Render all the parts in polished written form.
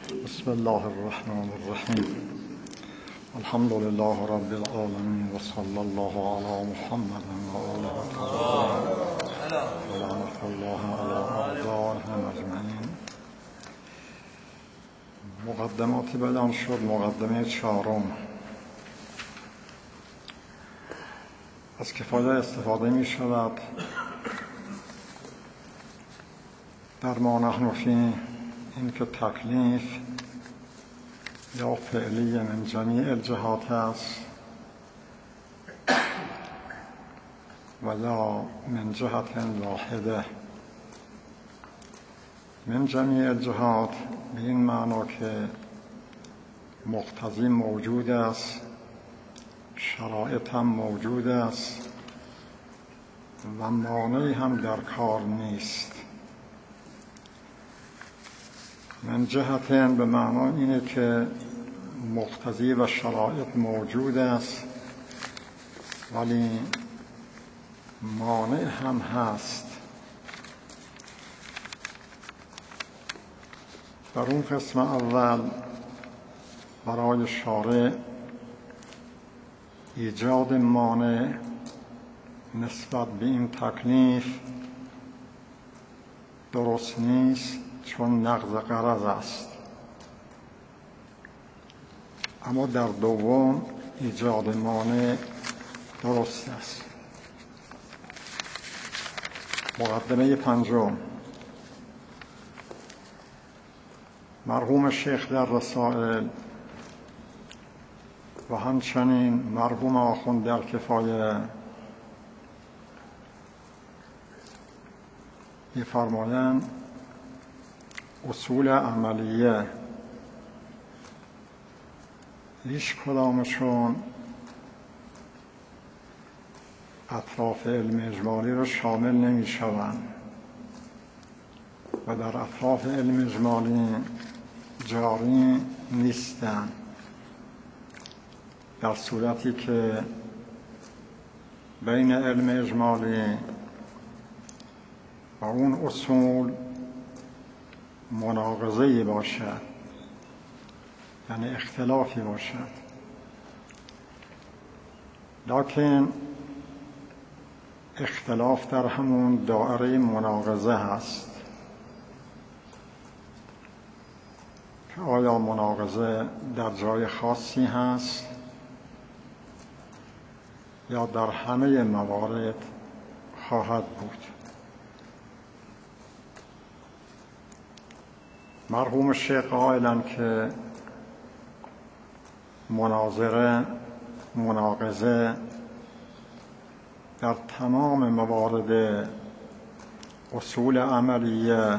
بسم الله الرحمن الرحیم. الحمد لله رب العالمین و صلی الله علی محمد و آله الطاهرین و لعنة الله علی اعدائهم اجمعین. مقدماتی بیان شد. مقدمه چهارم. از کفایه استفاده می شود در ما نحن فی این که تکلیف یا فعلی من جمیع الجهات است و یا من جهت واحده. من جمیع الجهات به این معنا که مقتضی موجود است، شرایط هم موجود است و مانعی هم در کار نیست. من جهتین به معنا اینه که مقتضی و شرایط موجود است ولی مانع هم هست. در اون قسم اول برای شارع ایجاد مانع نسبت به این تکلیف درست نیست، چون نقض غرض است. اما در دوم ایجاد مانع درست است. مقدمه پنجم. مرحوم شیخ در رسائل و همچنین مرحوم آخوند در کفایه می‌فرمایند اصول عملیه هیچ کدامشون اطراف علم اجمالی رو شامل نمی شوند و در اطراف علم اجمالی جاری نیستند، در صورتی که بین علم اجمالی و اون اصول مناقضه‌ای باشد، یعنی اختلافی باشد. لکن اختلاف در همون دایره مناقضه هست که آیا مناقضه در جای خاصی هست یا در همه موارد خواهد بود. مرحوم شیخ قائلند که مناظره، مناقضه در تمام موارد اصول عملیه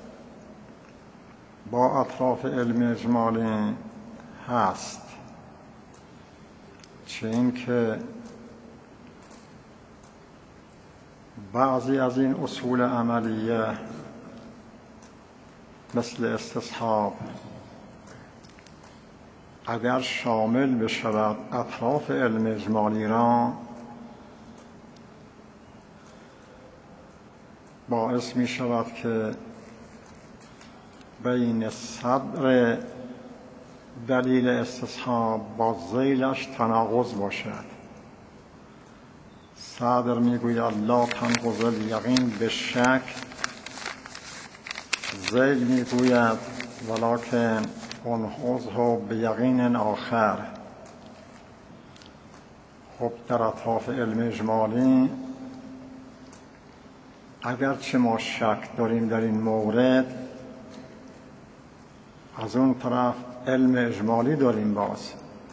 با اطراف علم اجمالی هست، چه این که بعضی از این اصول عملیه مثل استصحاب اگر شامل بشود اطراف علم اجمالی را، باعث می شود که بین صدر دلیل استصحاب با ذیلش تناقض باشد. صدر می گوید لا تنقض الیقین به شک، ذیل می گوید ولکن انحوزه به یقین آخر. خب در اطراف علم اجمالی اگرچه ما شک داریم در این مورد، از اون طرف علم اجمالی داریم باز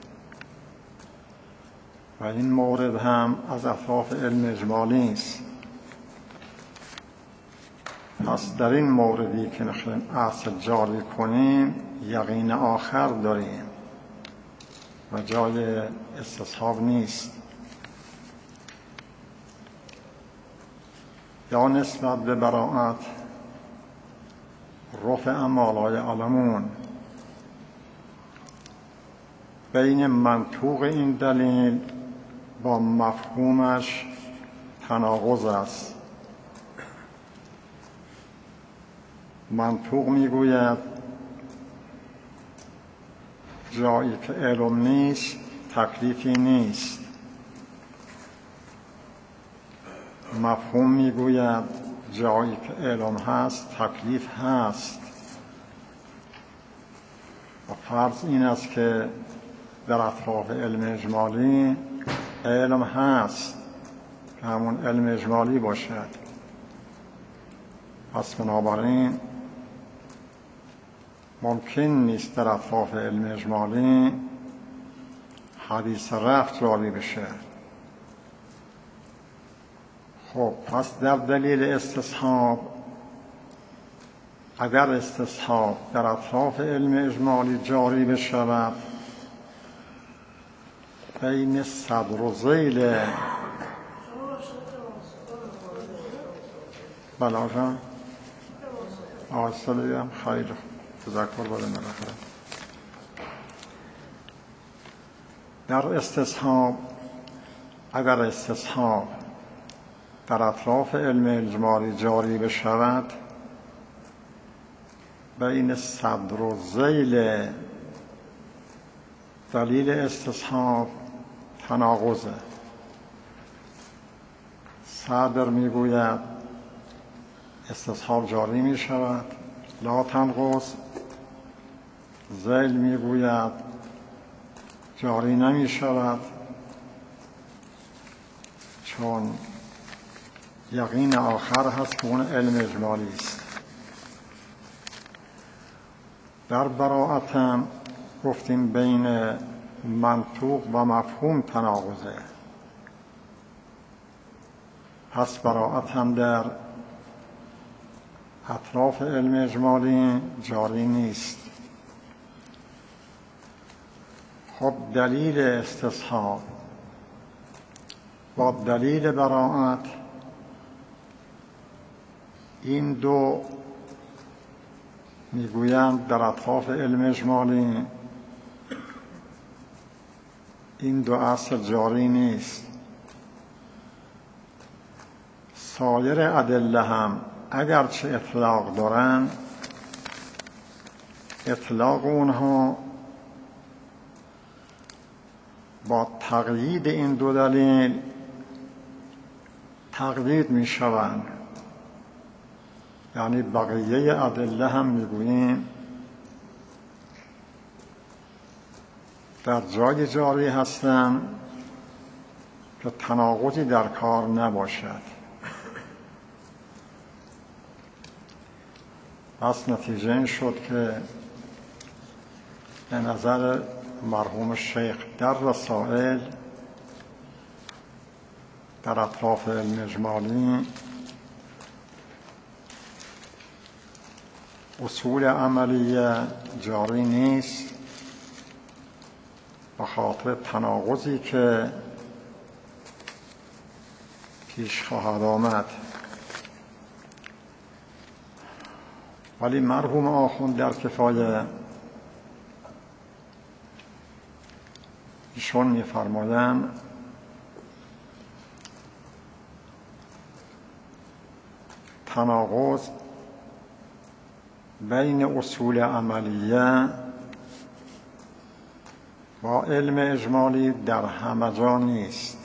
و این مورد هم از اطراف علم اجمالی است. پس در این موردی که میخوایم اصل جاری کنیم یقین آخر داریم و جای استصحاب نیست. یا نسبت به براءت رفع ما لا یعلمون، بین منطوق این دلیل با مفهومش تناقض است. منطوق میگوید جایی که علم نیست تکلیفی نیست. مفهوم میگوید جایی که علم هست تکلیف هست. و فرض این است که در اطراف علم اجمالی علم هست که همون علم اجمالی باشد. پس بنابراین ممکن نیست در اطراف علم اجمالی حدیث رفع جاری بشه. خب پس در دلیل استصحاب، اگر استصحاب در اطراف علم اجمالی جاری بشود، بین صدر و ذیل بلاجان آسلیم خیلی تذکر بده نرخه. در استصحاب، اگر استصحاب در اطراف علم اجمالی جاری بشود، بین صدر و ذیل دلیل استصحاب تناقضه. صدر میگوید استصحاب جاری می شود لا تنقض، ذیل میگوید جاری نمی شود چون یقین آخر هست که اون علم اجمالی است. در براءت هم گفتیم بین منطوق و مفهوم تناقضه. پس براءت هم در اطراف علم اجمالی جاری نیست. خب دلیل استصحاب با دلیل براءت، این دو میگویند در اطراف علم اجمالی این دو اصل جاری نیست. سایر ادله هم اگرچه اطلاق دارن، اطلاق اونها با تقیید این دو دلیل تقیید می شوند. یعنی بقیه ادله هم میگوییم در جای جاری هستند که تناقضی در کار نباشد. پس نتیجه این شد که به نظر مرحوم شیخ در رسائل در اطراف علم اجمالی اصول عملیه جاری نیست به خاطر تناقضی که پیش خواهد آمد. ولی مرحوم آخوند در کفایه ایشون می‌فرمایند تناقض بین اصول عملیه و علم اجمالی در همه جا نیست.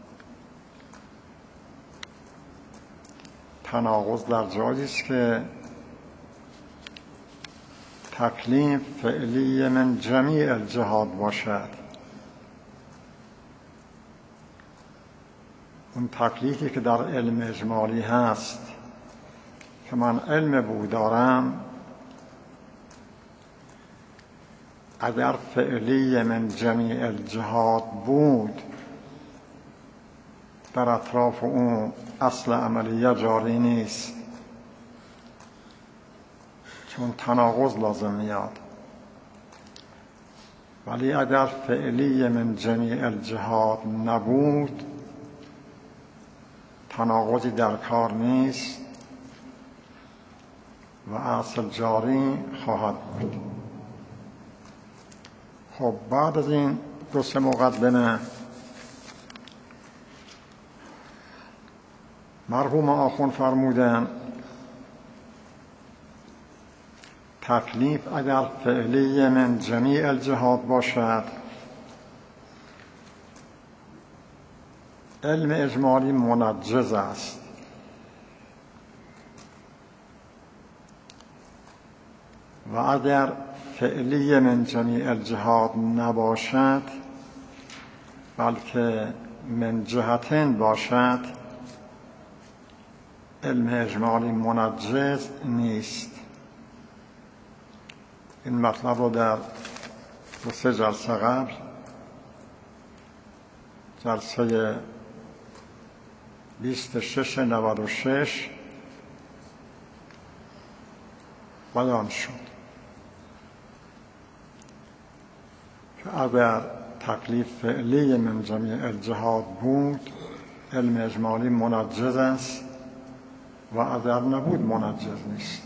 تناقض در جایی است که تکلیف فعلی من جمیع الجهات باشد. اون تکلیفی که در علم اجمالی هست که من علم بود دارم، اگر فعلی من جمیع الجهات بود، در اطراف اون اصل عملیه جاری نیست چون تناقض لازم میاد. ولی اگر فعلی من جمیع الجهات نبود، تناقضی در کار نیست و اصل جاری خواهد بود. خب بعد از این دو سه مقدمه مرحوم آخوند فرمودن تکلیف اگر فعلی من جمیع الجهات باشد، علم اجمالی منجز است. و اگر فعلی من جمیع الجهات نباشد بلکه من جهتین باشد، علم اجمالی منجز نیست. این مطلب رو در 2 جلسه قبل، جلسه 26/96 بیان شد که اگر تکلیف فعلی من جمیع الجهات بود، علم اجمالی منجز است و اگر نبود منجز نیست.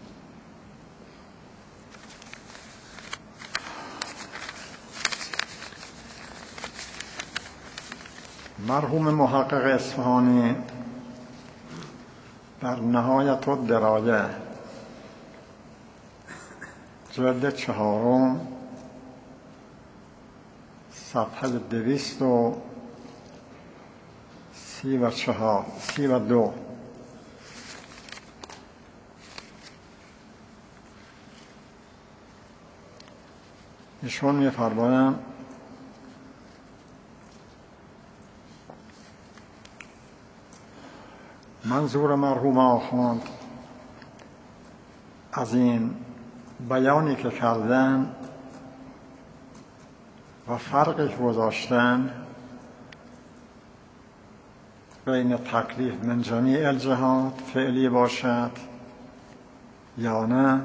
مرحوم محقق اصفهانی در نهایت الدرایه جلد 4 صفحه 232 ایشون می‌فرمایند منظور مرحوم آخوند از این بیانی که کردن و فرقی که گذاشتن بین تکلیف من جمیع الجهات فعلی باشد یا نه،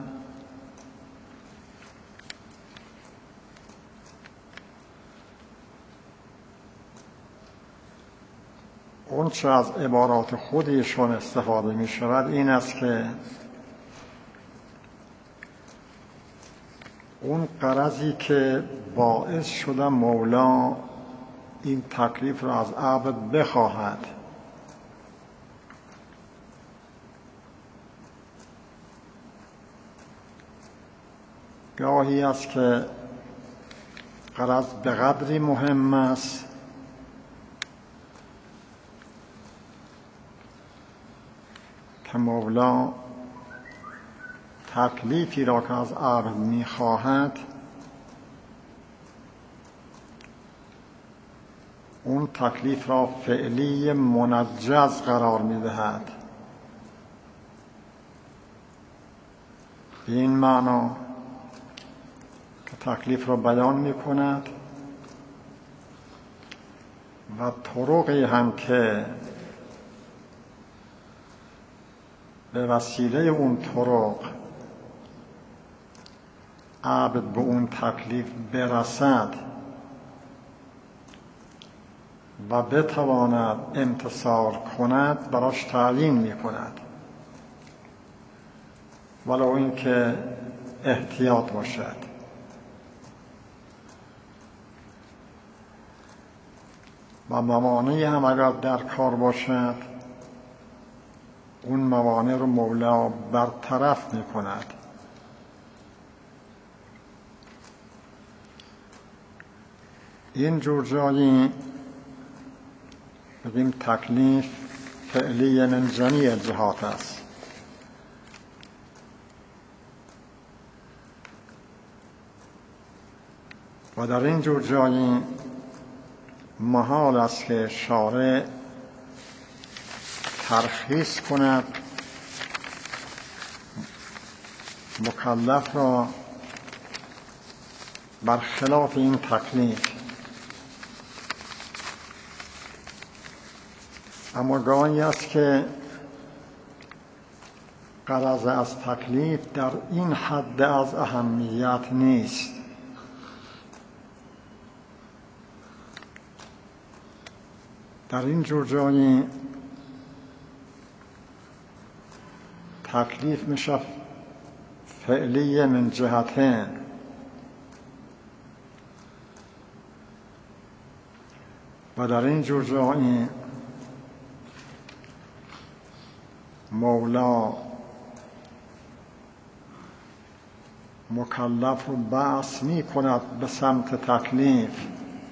اون چه از عبارات خودشون استفاده می شود این است که اون غرضی که باعث شده مولا این تکلیف را از عبد بخواهد، گاهی است که غرض به قدری مهم است که مولا تکلیفی را که از عبد می‌خواهد اون تکلیف را فعلی منجز قرار می‌دهد. به این معنا که تکلیف را بیان می‌کند و طرقی هم که به وسیله اون طرق عبد به اون تکلیف برسد و بتواند امتثال کند براش تعیین می کند، ولو این که احتیاط باشد. و موانعی هم اگر در کار باشد اون موانع رو مولا برطرف می کند. این جور جایی بگیم تکلیف فعلی من جمیع الجهات است. و در این جور جایی محال است که شارع ترخیص کند مکلف را برخلاف این تکلیف. اما گاهی است که غرض از تکلیف در این حد از اهمیت نیست. در این جور جایی تکلیف میشه فعلی من جهتین، و در این جور جایی مولا مکلف رو بعث می کند به سمت تکلیف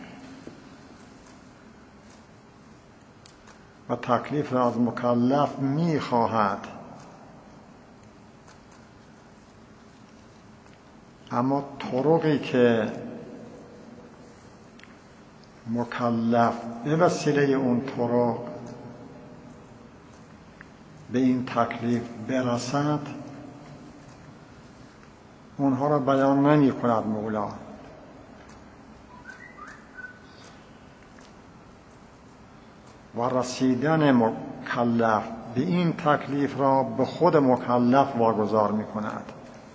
و تکلیف را از مکلف می خواهد، اما طرقی که مکلف به وسیله اون طرق به این تکلیف برسد اونها را بیان نمی کند مولا. و رسیدن مکلف به این تکلیف را به خود مکلف واگذار می کند.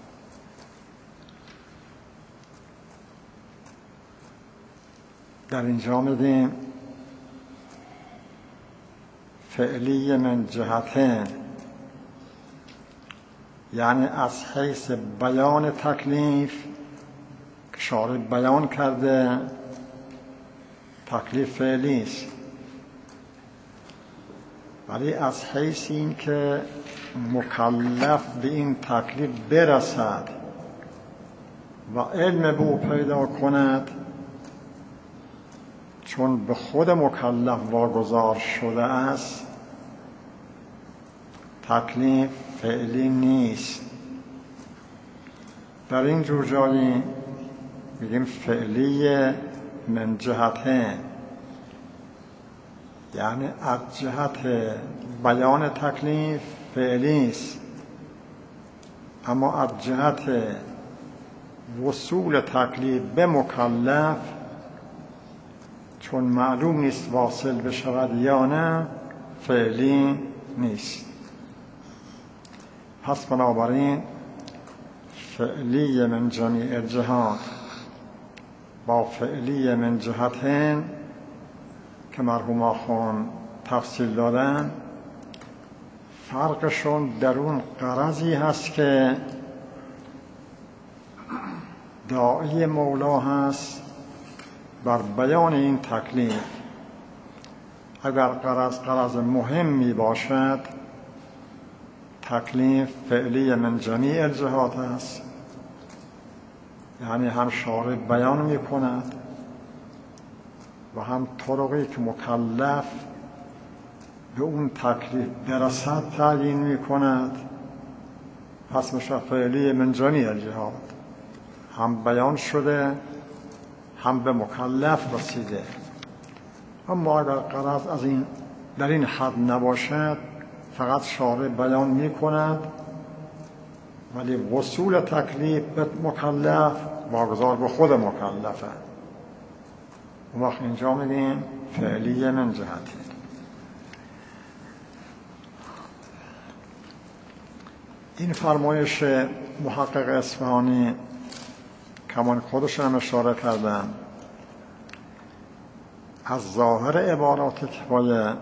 در اینجا می‌دیم فعلی من جهتین، یعنی از حیث بیان تکلیف که شارع بیان کرده تکلیف فعلی است، ولی از حیث این که مکلف به این تکلیف برسد و علم به او پیدا کند، چون به خود مکلف واگذار شده است تکلیف فعلی نیست. در این جور جایی میگیم فعلی من جهتین، یعنی از جهت بیان تکلیف فعلی است، اما از جهت وصول تکلیف به مکلف چون معلوم نیست واصل بشود یا نه فعلی نیست. پس بنابراین فعلی من جمیع الجهات با فعلی من جهتین که مرحوم آخوان تفصیل دادن فرقشون در اون غرضی هست که داعی مولا هست بر بیان این تکلیف. اگر غرض مهمی باشد تکلیف فعلی من جمیع الجهات است، یعنی هم شارع بیان می کند و هم طرقی که مکلف به اون تکلیف برسد تعیین می کند. پس میشه فعلی من جمیع الجهات، هم بیان شده هم به مکلف رسیده. اما اگر غرض از این در این حد نباشد فقط شارع بیان می کند ولی وصول تکلیف به مکلف واگذار به خود مکلفه. اون وقت اینجا میگیم فعلی من جهتی. این فرمایش محقق اصفهانی کمان خودش هم اشاره کردم از ظاهر عبارات کفایه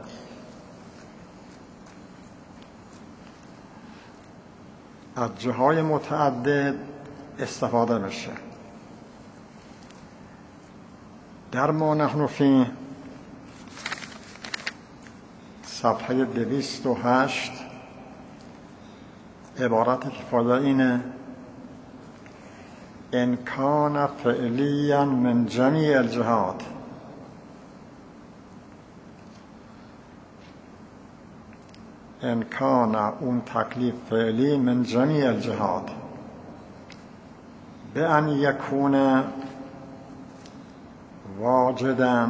از جاهای متعدد استفاده میشه. در ما نحن فی صفحه 208 عبارت کفایه اینه: ان کان فعلیا من جمیع الجهات. ان کان اون تکلیف فعلی من جمیع الجهات به ان یکون واجدا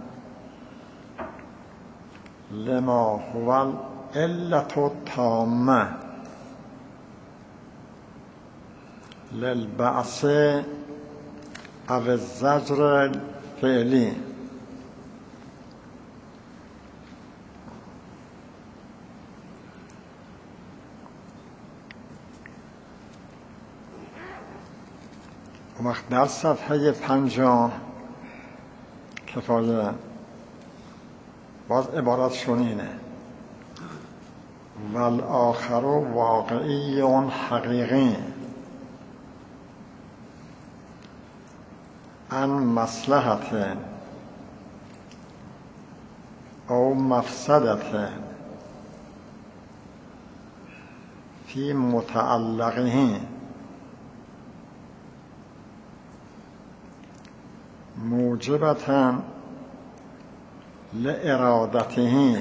لما هو العلة التامة للبعث او الزجر الفعلی. وقت در صفحه 50 کفایه باز عبارتشون اینه: والآخر واقعی حقیقی عن مصلحت او مفسدت فی متعلقه موجبة لإرادته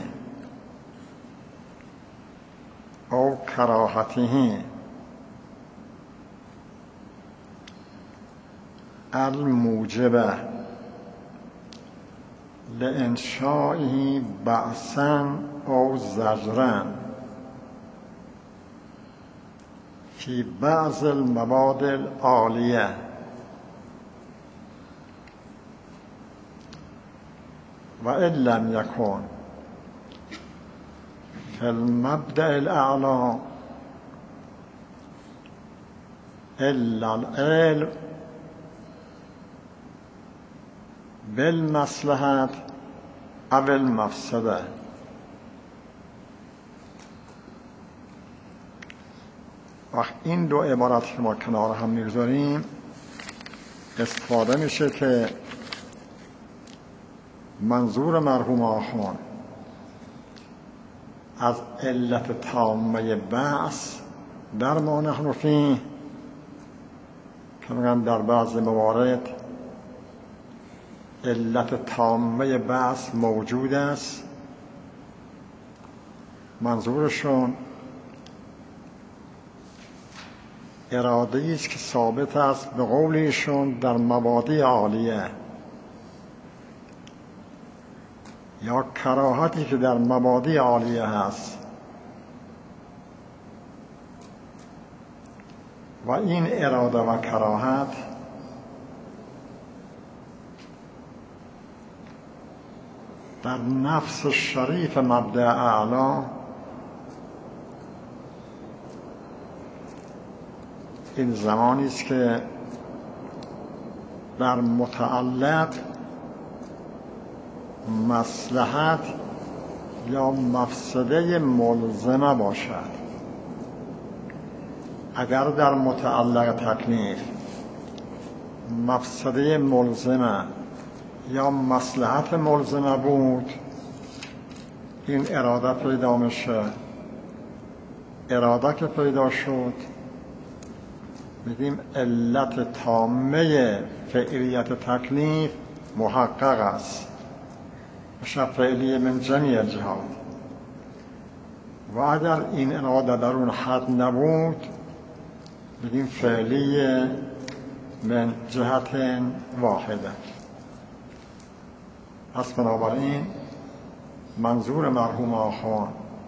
أو كراهته الموجبة لإنشائه بأسا أو زجرا في بعض المواد العالية وإن لم يكن في المبدأ الأعلى إلا العلم بالمصلحة أو المفسدة. وقت این دو عبارت که ما کنار هم میگذاریم استفاده میشه که منظور مرحوم آخوان از علت تامه بحث در ما نحن فیه که میگن در بعض موارد علت تامه بحث موجود است، منظورشون اراده است که ثابت است به قول ایشون در مبادی عالیه، یا کراهتی که در مبادی عالیه هست و این اراده و کراهت در نفس شریف مبدأ اعلی این زمانی است که در متعلق مصلحت یا مفسده ملزمه باشد. اگر در متعلق تکلیف مفسده ملزمه یا مصلحت ملزمه بود، این اراده پیدا میشه. اراده که پیدا شد میگیم علت تامه فعلیت تکلیف محقق است، میشه فعلی من جمیع جهات. و اگر این اراده در اون حد نبود میگیم فعلی من جهت واحده. پس بنابراین منظور مرحوم آخوان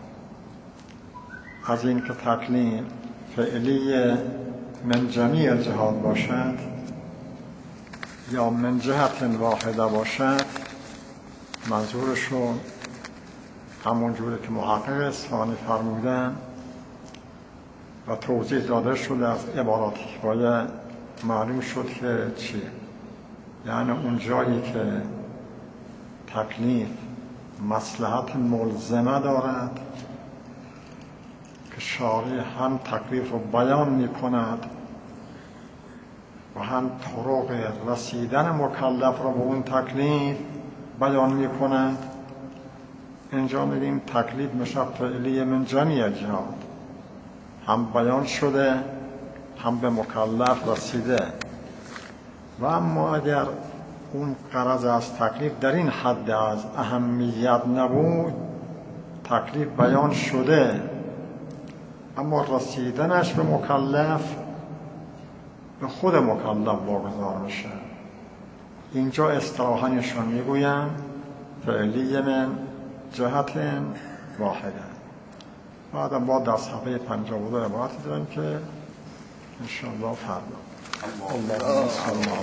از این که تکلیف فعلی من جمیع جهات باشد یا من جهت واحده باشد، منظورشون همون جوری که محقق اصفهانی فرمودن و توضیح داده شده از عباراتی که باید معلوم شد که چیه. یعنی اون جایی که تکلیف مصلحت ملزمه دارد که شارع هم تکلیف رو بیان می کند و هم طرق رسیدن مکلف رو به اون تکلیف بیان می کند، اینجا میگیم تکلیف میشه فعلی من جمیع جهات، هم بیان شده هم به مکلف رسیده. و اما اگر اون غرض از تکلیف در این حد از اهمیت نبود، تکلیف بیان شده اما رسیدنش به مکلف به خود مکلف واگذار میشه، اینجا اصطلاحاًشون میگویم فعلی من جهت واحده. بعد ما در صفحه 52 عبارتی داریم که انشاءالله فردا.